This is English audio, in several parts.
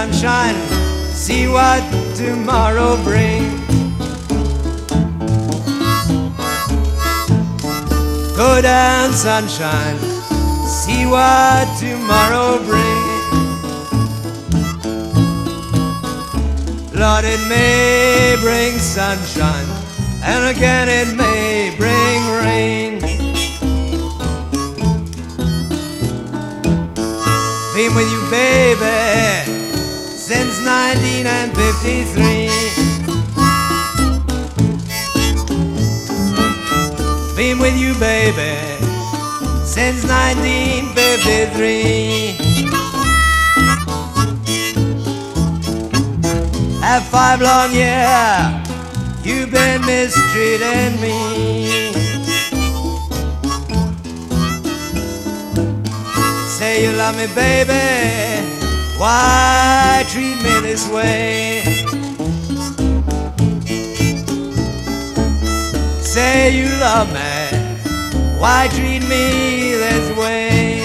sunshine, see what tomorrow brings. Go down, sunshine, see what tomorrow brings. Lord, it may bring sunshine, and again it may bring rain. Been with you, baby, since 1953. Been with you, baby, since 1953. Have 5 long years you've been mistreating me. Say you love me, baby, why treat me this way? Say you love me, why treat me this way?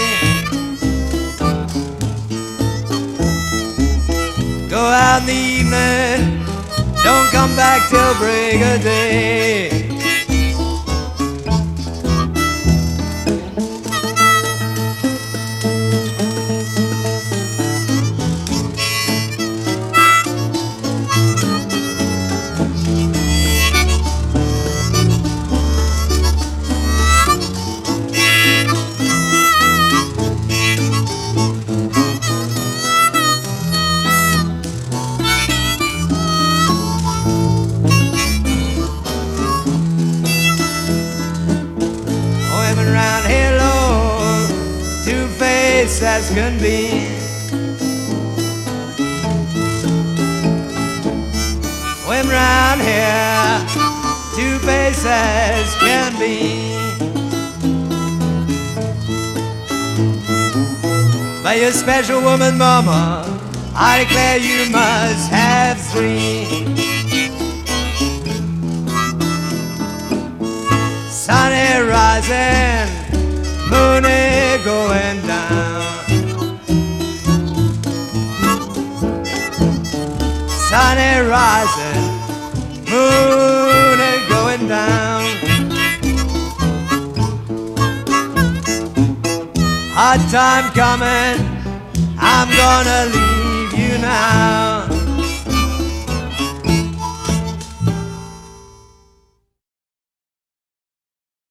Go out in the evening, don't come back till break of day. Around here, Lord, two-faced as can be. Women round here, two-faced as can be. But you're a special woman, mama, I declare you must have 3. Sun is rising, moon is going down. Sun is rising, moon is going down. Hard time coming, I'm gonna leave you now.